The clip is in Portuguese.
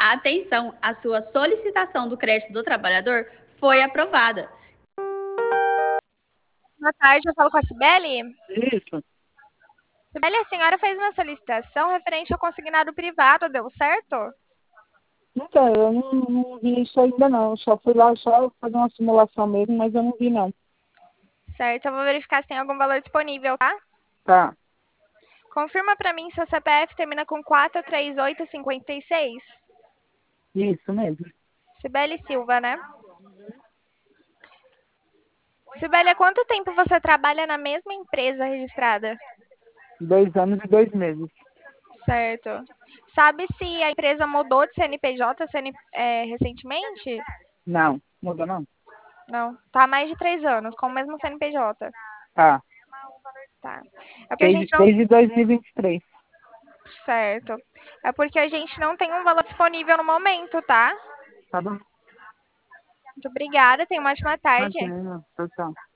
Atenção, a sua solicitação do crédito do trabalhador foi aprovada. Boa tarde, eu falo com a Cibele. Isso. Cibele, a senhora fez uma solicitação referente ao consignado privado, deu certo? Então, eu não vi isso ainda não. Eu só fui lá só fazer uma simulação mesmo, mas eu não vi não. Certo, eu vou verificar se tem algum valor disponível, tá? Tá. Confirma pra mim se o CPF termina com 43856. Isso mesmo. Cibele Silva, né? Cibele, há quanto tempo você trabalha na mesma empresa registrada? 2 anos e 2 meses. Certo. Sabe se a empresa mudou de CNPJ recentemente? Não, mudou não. Não. Tá há mais de 3 anos, com o mesmo CNPJ. Tá. Tá. É porque a gente não. Desde 2023. Certo. É porque a gente não tem um valor disponível no momento, tá? Tá bom? Muito obrigada, tenha uma ótima tarde. Imagina. Tchau, tchau.